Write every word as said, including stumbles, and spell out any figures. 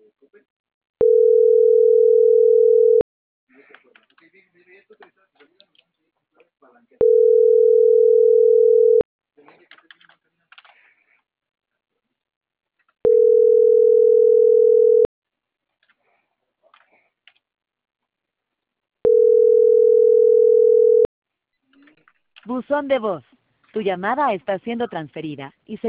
Buzón de voz. Tu llamada está siendo transferida y se